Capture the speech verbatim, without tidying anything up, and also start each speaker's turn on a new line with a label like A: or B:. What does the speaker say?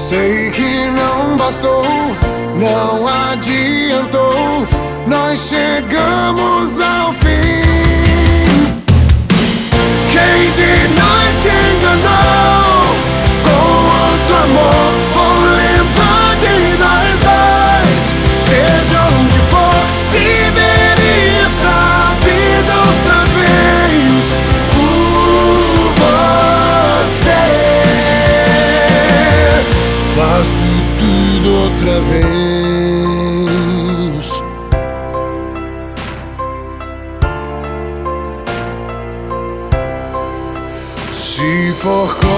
A: Sei que não bastou, não adiantou, nós chegamos ao fim. Quem de nós se enganou com outro amor? Vou lembrar de nós dois, seja onde for, viver essa vida outra vez por você. Faço tudo outra vez. Se for